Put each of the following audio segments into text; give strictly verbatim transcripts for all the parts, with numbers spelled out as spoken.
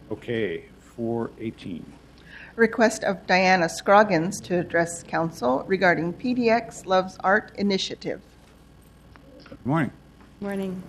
Okay, four eighteen. Request of Diana Scroggins to address council regarding P D X Loves Art Initiative. Good morning. Morning.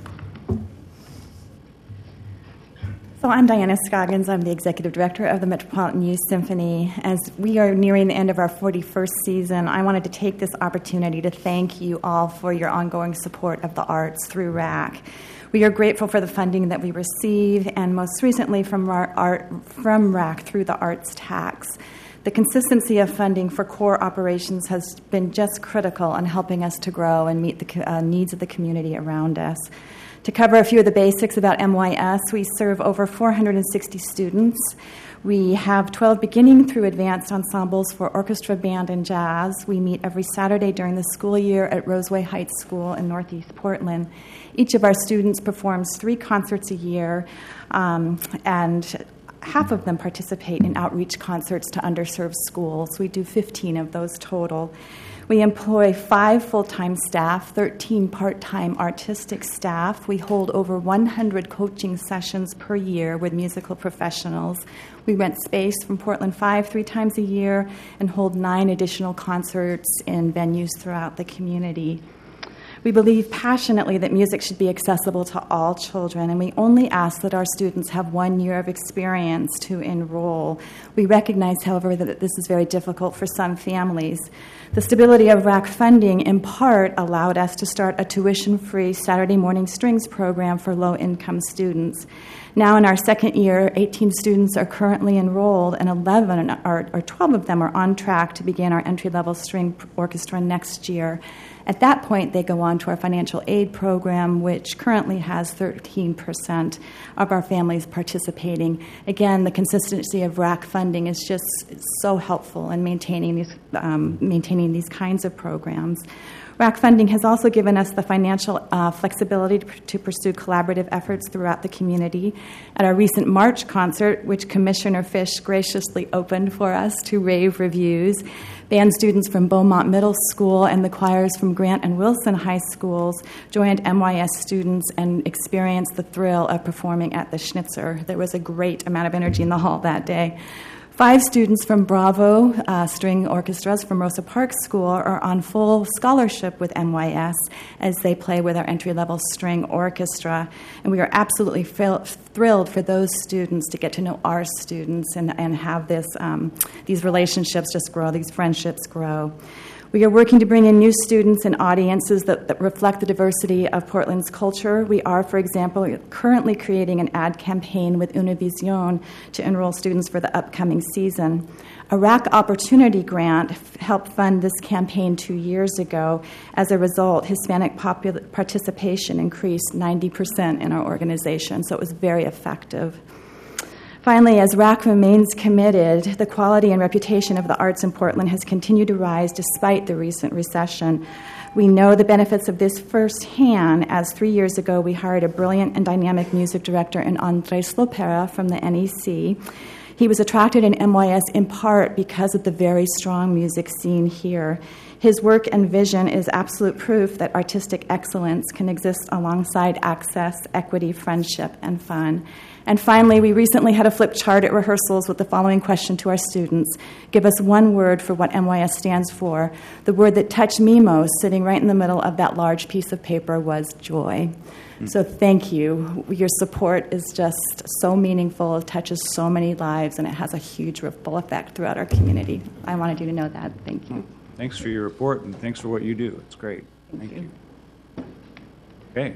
So I'm Diana Scoggins. I'm the Executive Director of the Metropolitan Youth Symphony. As we are nearing the end of our forty-first season, I wanted to take this opportunity to thank you all for your ongoing support of the arts through R A C. We are grateful for the funding that we receive, and most recently from our art, from R A C through the arts tax. The consistency of funding for core operations has been just critical in helping us to grow and meet the uh, needs of the community around us. To cover a few of the basics about M Y S, we serve over four hundred sixty students. We have twelve beginning through advanced ensembles for orchestra, band, and jazz. We meet every Saturday during the school year at Roseway Heights School in Northeast Portland. Each of our students performs three concerts a year, um, and half of them participate in outreach concerts to underserved schools. We do fifteen of those total. We employ five full-time staff, thirteen part-time artistic staff. We hold over one hundred coaching sessions per year with musical professionals. We rent space from Portland Five three times a year and hold nine additional concerts in venues throughout the community. We believe passionately that music should be accessible to all children, and we only ask that our students have one year of experience to enroll. We recognize, however, that this is very difficult for some families. The stability of R A C funding, in part, allowed us to start a tuition-free Saturday morning strings program for low-income students. Now in our second year, eighteen students are currently enrolled, and eleven are, or twelve of them are on track to begin our entry-level string orchestra next year. At that point, they go on to our financial aid program, which currently has thirteen percent of our families participating. Again, the consistency of R A C funding is just so helpful in maintaining these, um, maintaining these kinds of programs. R A C funding has also given us the financial uh, flexibility to, to pursue collaborative efforts throughout the community. At our recent March concert, which Commissioner Fish graciously opened for us to rave reviews, band students from Beaumont Middle School and the choirs from Grant and Wilson High Schools joined M Y S students and experienced the thrill of performing at the Schnitzer. There was a great amount of energy in the hall that day. Five students from Bravo uh, String Orchestras from Rosa Parks School are on full scholarship with M Y S as they play with our entry-level string orchestra. And we are absolutely fill- thrilled for those students to get to know our students and, and have this um, these relationships just grow, these friendships grow. We are working to bring in new students and audiences that, that reflect the diversity of Portland's culture. We are, for example, currently creating an ad campaign with Univision to enroll students for the upcoming season. A R A C Opportunity Grant helped fund this campaign two years ago. As a result, Hispanic popul- participation increased ninety percent in our organization, so it was very effective. Finally, as R A C remains committed, the quality and reputation of the arts in Portland has continued to rise despite the recent recession. We know the benefits of this firsthand, as three years ago we hired a brilliant and dynamic music director in Andres Lopera from the N E C. He was attracted in M Y S in part because of the very strong music scene here. His work and vision is absolute proof that artistic excellence can exist alongside access, equity, friendship, and fun. And finally, we recently had a flip chart at rehearsals with the following question to our students. Give us one word for what M Y S stands for. The word that touched me most, sitting right in the middle of that large piece of paper, was joy. Mm-hmm. So thank you. Your support is just so meaningful. It touches so many lives, and it has a huge ripple effect throughout our community. I wanted you to know that. Thank you. Thanks for your report, and thanks for what you do. It's great. Thank, Thank you. you.